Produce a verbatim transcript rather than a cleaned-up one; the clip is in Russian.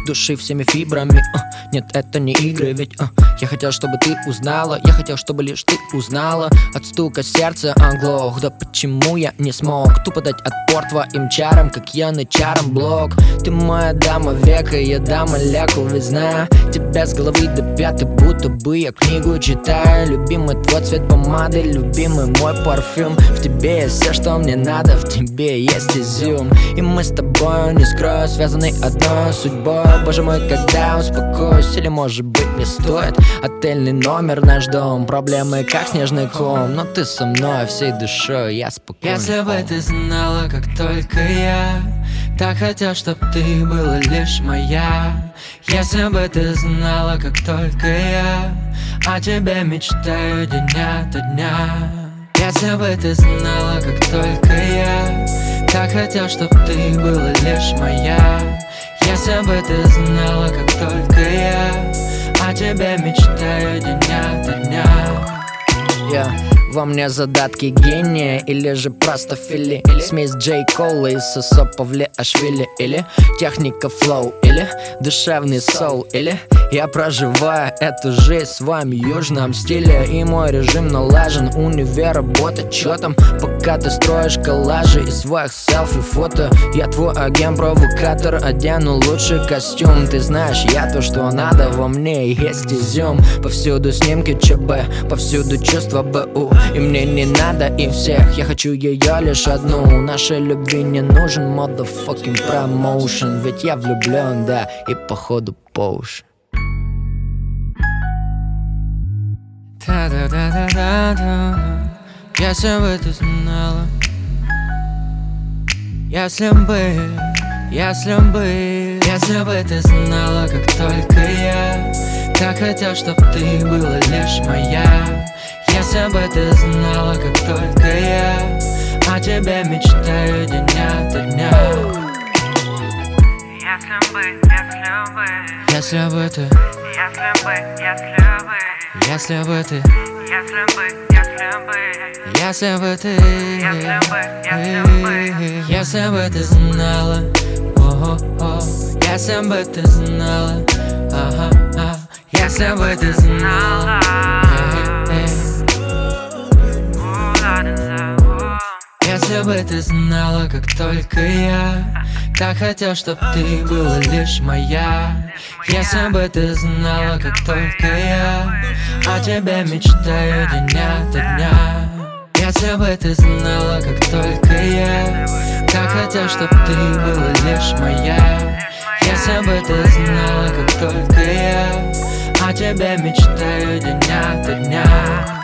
души всеми фибрами. uh, Нет, это не игры, ведь uh, я хотел, чтобы ты узнала. Я хотел, чтобы лишь ты узнала. От стука сердца оглох. Да почему я не смог тупо дать отпор твоим чарам, как я на чарам блок. Ты моя дама века, я дама ляку, ведь знаю тебя с головы до пятой, будто бы я книгу читаю. Любимый твой цвет помады, любимый мой парфюм. В тебе есть все, что мне надо, в тебе есть изюм. И мы с тобой, не скрою, связаны одной судьбой. Боже мой, когда успокоюсь, или может быть не стоит. Отельный номер, наш дом, проблемы как снежный ком. Но ты со мной всей душой, я спокоен. Если бы ты знала, как только я так хотел, чтоб ты была лишь моя. Если бы ты знала, как только я о тебе мечтаю день ото дня. Если бы ты знала, как только я так хотел, чтоб ты была лишь моя. Если бы ты знала, как только я о тебе мечтаю день ото дня. Yeah. Во мне задатки гения или же просто фили, или смесь Джей Кола и Сосо Павлиашвили, или техника флоу, или душевный соул, или я проживаю эту жизнь в своем южном стиле. И мой режим налажен, универ, работа, чё там? Пока ты строишь коллажи из своих селфи, фото. Я твой агент-провокатор, одену лучший костюм. Ты знаешь, я то, что надо, во мне есть изюм. Повсюду снимки ЧБ, повсюду чувства БУ. И мне не надо им всех, я хочу ее лишь одну. Нашей любви не нужен motherfucking промоушен, ведь я влюблен, да, и походу по уши. Та-да-да-да-да-да. Если бы ты знала, если бы, если бы, если бы ты знала, как только я так хотел, чтоб ты была лишь моя. Если бы ты знала, как только я о тебе мечтаю день ото дня. Если бы, если бы, Если бы ты, если бы, если бы, если бы ты, если бы, если бы, если бы ты, если бы, если бы, если бы ты знала, о-о-о, если бы ты знала, ага-а, если бы ты знала, если бы ты знала, как только я так хотел, чтоб ты была лишь моя. Если бы ты знала, как только я о тебе мечтаю день ото дня. Если бы ты знала, как только я так хотел, чтоб ты была лишь моя. Если бы ты знала, как только я о тебе мечтаю день ото дня.